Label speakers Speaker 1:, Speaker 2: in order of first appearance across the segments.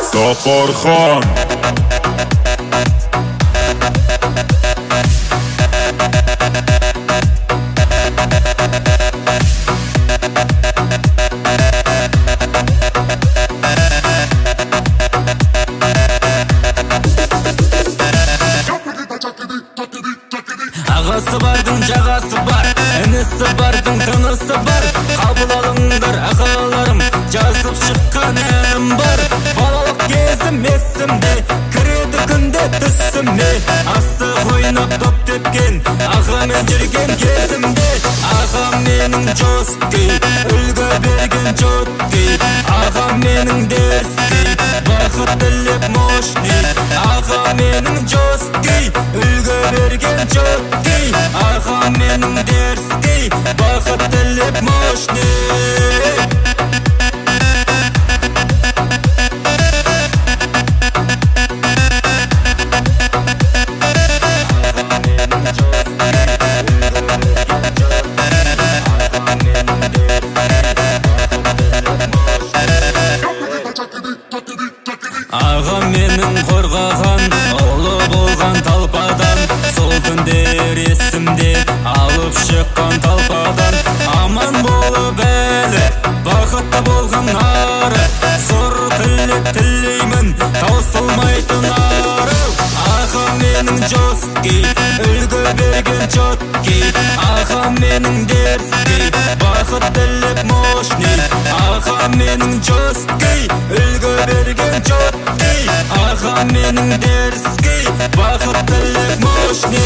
Speaker 1: Топорхон.
Speaker 2: Ағасы бардың жағасы бар, інісі бардың тынысы бар. Қабыл алыңдар ағаларым, жазып шыққан әнім бар. Балалық кезім есімде, кіреді күнде түсіме. Асық ойнап топ тепкен, ағамен жүрген кезімде. Ағам менің жосткей, үлгі берген жоткей. Ағам менің дерскей, бақыт тілеп мощный. Ағам менің жосткей, үлгі берген жоткей. Ағам менің дерскей, бақыт тілеп мощный. Ағам менің қорғаған, ұлы болған талпадан. Сол күндер есімде, алып шыққан талпадан. Аман болып әлі, бақытты болған ары. Зор тілек тілеймін, таусылмайтын ары. Ағам менің жосткей, үлгі берген жоткей. Ағам менің дерскей, бақыт тілеп мощный. Ағам менің жосткей, үлгі берген жоткей. Ағам менің дерскей, бақыт тілеп мощный.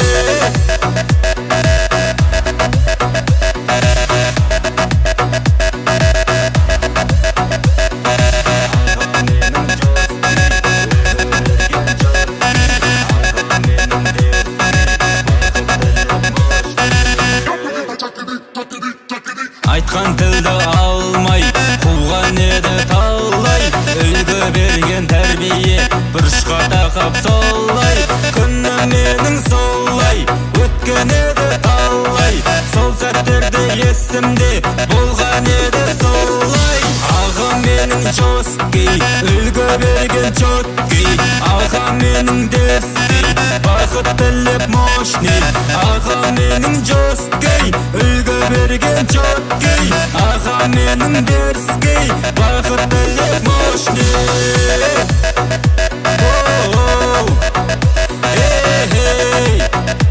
Speaker 2: Айтқан тілді алмай, қуған еді талай. Үлгі берген тәрбие, бұрышқа тақап солай. Күні менің солай, өткен еді талай. Сол сәттерде есімде, болған еді солай. Ағам менің жосткей, үлгі берген жоткей. Ағам менің дерскей, бақыт тілеп мощный. Ағам менің жосткей, үлгі берген жоткей. Ағам менің дерскей, бақыт тілеп мощный. Hey, hey.